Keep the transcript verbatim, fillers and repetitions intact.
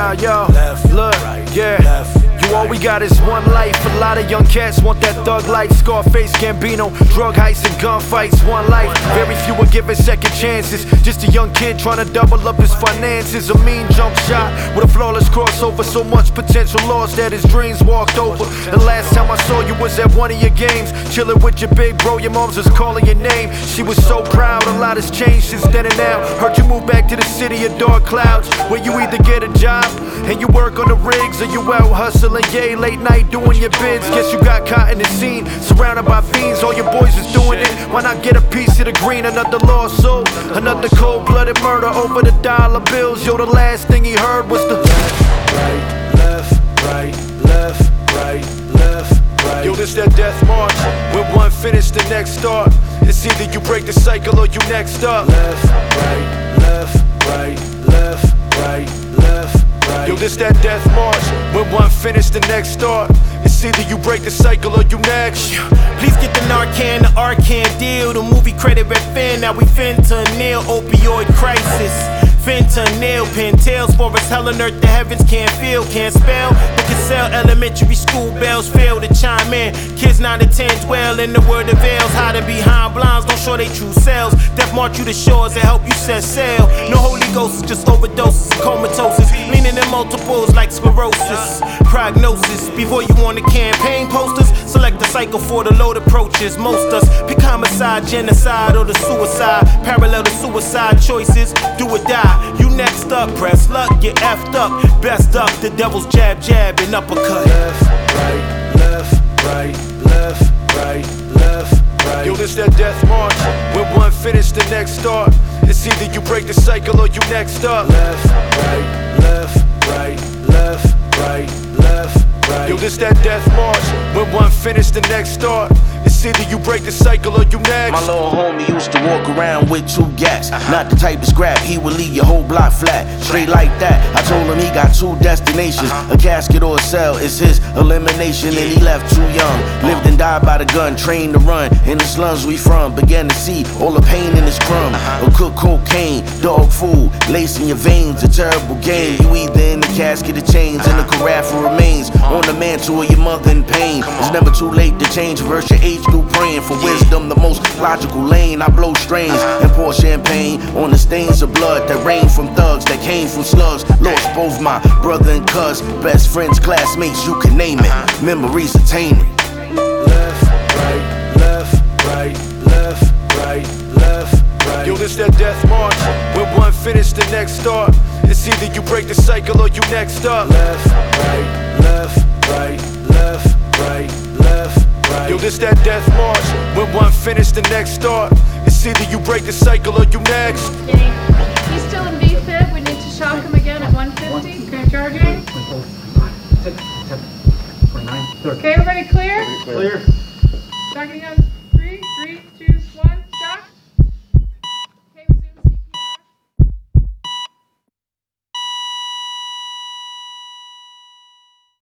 Now, yo, left, look, right, yeah. left. You all we got is one life. A lot of young cats want that thug life. Scarface, Gambino, drug heists and gunfights. One life, very few are given second chances. Just a young kid trying to double up his finances. A mean jump shot with a flawless crossover. So much potential lost that his dreams walked over. The last time I saw you was at one of your games, chilling with your big bro. Your mom's was calling your name. She was so proud. A lot has changed since then and now. Heard you move back to the city of dark clouds, where you either get a job and you work on the rigs, or you out hustling, yay, late night doing your bids. Guess you got caught in the scene, surrounded by fiends. All your boys is doing it. Why not get a piece of the green? Another lawsuit, another cold-blooded murder over the dollar bills. Yo, the last thing he heard was the left, right, left, right, left, right, left, right. Yo, this that death march. When one finish, the next start. It's either you break the cycle or you next up. Left, right, left, right, left, right, left. Right. Yo, this that death march. When one finish, the next start. It's either you break the cycle or you next. Please get the Narcan, the Arcan deal. The movie credit red fin. Now we fentanyl, opioid crisis. Fentanyl, pintails for us, hell on earth the heavens can't feel, can't spell. They can sell elementary school bells, fail to chime in. Kids nine to ten dwell in the word of veils, hiding behind blinds, don't show they true selves. Death march you to shores and help you set sail. No Holy Ghost, just overdoses, comatosis, leaning in multiples like sclerosis. Prognosis, before you on the campaign posters, select the cycle for the load approaches. Most us pick homicide, genocide, or the suicide. Parallel to suicide choices, do or die. You next up, press luck, get effed up. Best up, the devil's jab, jab, and uppercut. Left, right, left, right, left, right, left, right. Yo, this that death march. When one finish, the next start. It's either you break the cycle or you next up. Left, right, left, right, left, right, left, right. Yo, this that death march. When one finish, the next start. It's either you break the cycle or you next. My little homie used to walk around with two gats. Not the type of scrap, he would leave your whole block flat. Straight like that, I told him he got two destinations. A casket or a cell is his elimination. And he left too young, lived and died by the gun. Trained to run, in the slums we from. Began to see all the pain in his crumb. Or cook cocaine, dog food, lacing your veins. A terrible game, you either in the casket of chains. In the carafe remains, on the mantle of your mother in pain. It's never too late to change, reverse your age through praying for wisdom, the most logical lane. I blow strains and pour champagne on the stains of blood that rain from thugs that came from slugs. Lost both my brother and cuz, best friends, classmates, you can name it. Memories attaining. Left, right, left, right, left, right, left, right. Yo, this that death march. When one finish, the next start. It's either you break the cycle or you next up. Left, right, left, right, left, right, left. Right. Yo, this that death march. When one finish, the next start. It's either you break the cycle or you next. He's still in B fib. We need to shock him again at one fifty. Current charging. Okay, everybody clear? Clear. Shocking him.